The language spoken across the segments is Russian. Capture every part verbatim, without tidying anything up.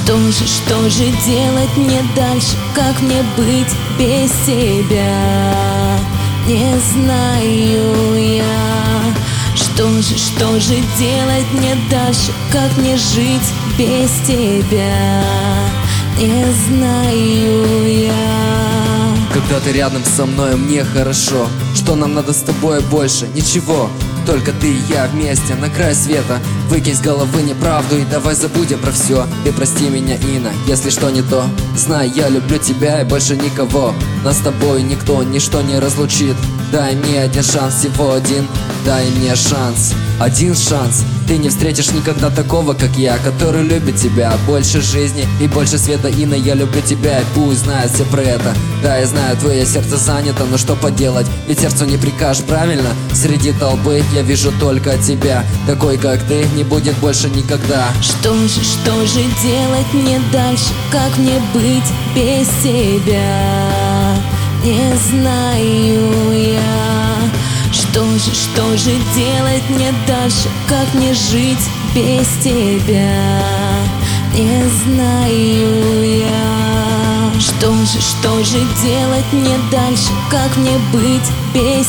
Что же, что же делать мне дальше? Как мне быть без тебя? Не знаю я. Что же, что же делать мне дальше? Как мне жить без тебя? Не знаю я. Когда ты рядом со мной, мне хорошо. Что нам надо с тобой больше? Ничего. Только ты и я вместе на край света. Выкинь с головы неправду и давай забудем про все. Ты прости меня, Инна, если что не то. Знай, я люблю тебя и больше никого. Нас с тобой никто, ничто не разлучит. Дай мне один шанс, всего один. Дай мне шанс, один шанс. Ты не встретишь никогда такого, как я, который любит тебя больше жизни и больше света. Инна, я люблю тебя, и пусть знают все про это. Да, я знаю, твое сердце занято, но что поделать, ведь сердцу не прикажешь, правильно? Среди толпы я вижу только тебя. Такой, как ты, не будет больше никогда. Что же, что же делать мне дальше? Как мне быть без тебя? Не знаю я. Что же, что же делать мне дальше? Как мне жить без тебя? Не знаю я. Что же, что же делать мне дальше? Как мне быть без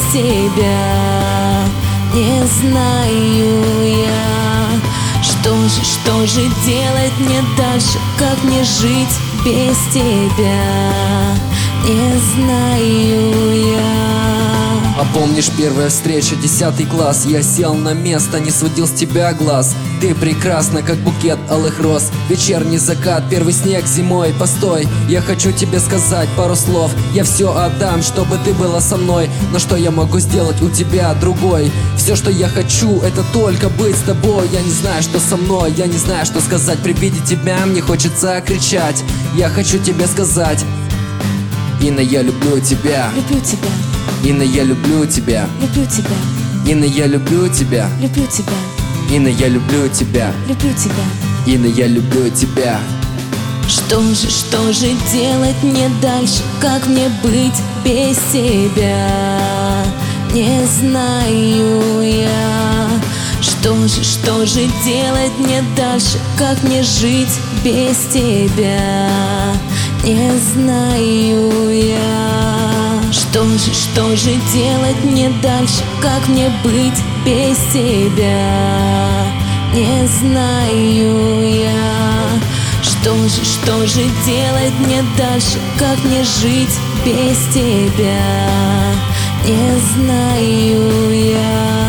тебя? Не знаю я. Что же, что же делать мне дальше? Как мне жить без тебя? Не знаю я. А помнишь, первая встреча, десятый класс? Я сел на место, не сводил с тебя глаз. Ты прекрасна, как букет алых роз. Вечерний закат, первый снег зимой. Постой, я хочу тебе сказать пару слов. Я все отдам, чтобы ты была со мной. Но что я могу сделать, у тебя другой. Все, что я хочу, это только быть с тобой. Я не знаю, что со мной, я не знаю, что сказать. При виде тебя мне хочется кричать. Я хочу тебе сказать: Инна, я люблю тебя. Люблю тебя. Инна, я люблю тебя. Люблю тебя. Инна, я люблю тебя. Люблю тебя. Инна, я люблю тебя. Люблю тебя. Инна, я люблю тебя. Что же, что же делать мне дальше? Как мне быть без тебя? Не знаю я. Что же, что же делать мне дальше? Как мне жить без тебя? Не знаю я. Что же, что же делать мне дальше? Как мне быть без тебя? Не знаю я. Что же, что же делать мне дальше? Как мне жить без тебя? Не знаю я.